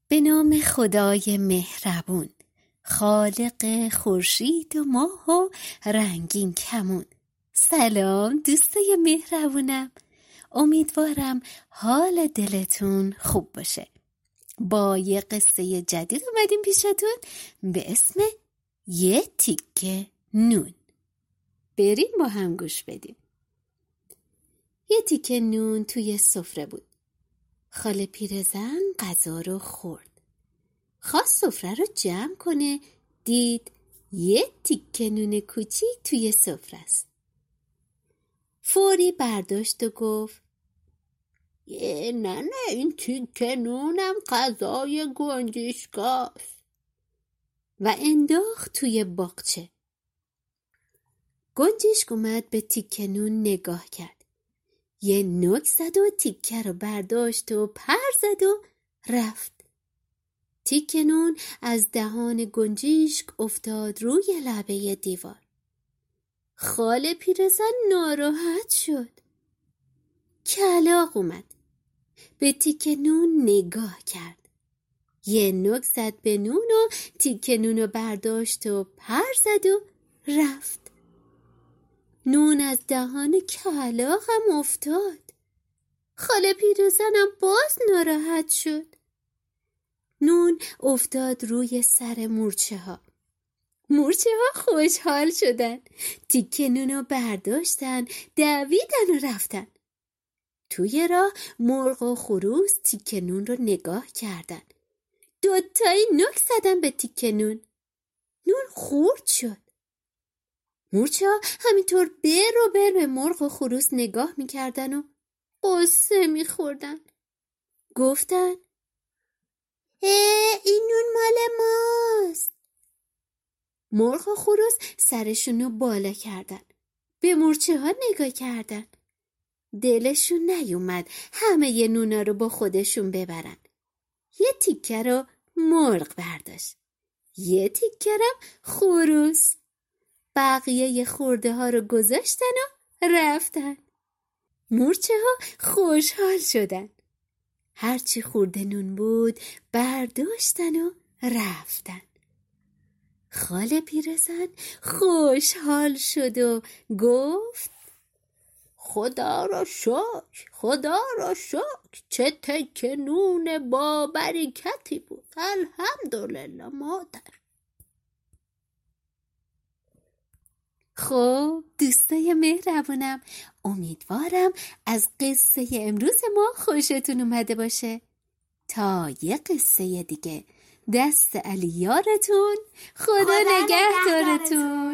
به نام خدای مهربون، خالق خورشید و ماه و رنگین کمون. سلام دوستای مهربونم، امیدوارم حال دلتون خوب باشه. با یه قصه جدید اومدیم پیشتون به اسم یه تیکه نون. بریم با هم گوش بدیم. یه تیکه نون توی سفره بود. خاله پیرزن غذا رو خورد. خواست سفره رو جمع کنه، دید یه تیکه نون کوچیک توی سفره است. فوری برداشت و گفت نه این تیکه نونم غذای گنجشکاست و انداخت توی باغچه. گنجشک اومد به تیکه نون نگاه کرد. یه نوک زد و تیکه رو برداشت و پر زد و رفت. تیکه نون از دهان گنجشک افتاد روی لبه دیوار. خاله پیرزن ناراحت شد. کلاغ اومد. به تیکه نون نگاه کرد. یه نوک زد به نون و تیکه نون رو برداشت و پر زد و رفت. نون از دهان کلاغ هم افتاد. خاله پیرزنم باز ناراحت شد. نون افتاد روی سر مورچه ها. مورچه ها خوشحال شدن. تیکه نون رو برداشتن، دویدن و رفتن. توی راه مرغ و خروس تیکه نون رو نگاه کردن. دوتایی نوک زدن به تیکه نون. نون خورد شد. مورچه ها همینطور بر به مرغ و خروس نگاه میکردن و قصه میخوردن. گفتن این نون مال ماست. مرغ و خروس سرشون رو بالا کردن. به مورچه ها نگاه کردن. دلشون نیومد همه ی نونا رو با خودشون ببرن. یه تیکه رو مرغ برداشت. یه تیکه رو خروس. بقیه ی خورده ها رو گذاشتن و رفتن. مورچه ها خوشحال شدن. هرچی خورده نون بود برداشتن و رفتن. خاله پیرزن خوشحال شد و گفت خدا را شکر، چه تکه نون با برکتی بود. الحمدلله مادر. خب دوستای مهربونم، امیدوارم از قصه امروز ما خوشتون اومده باشه. تا یه قصه دیگه، دست علی یارتون، خدا نگهدارتون.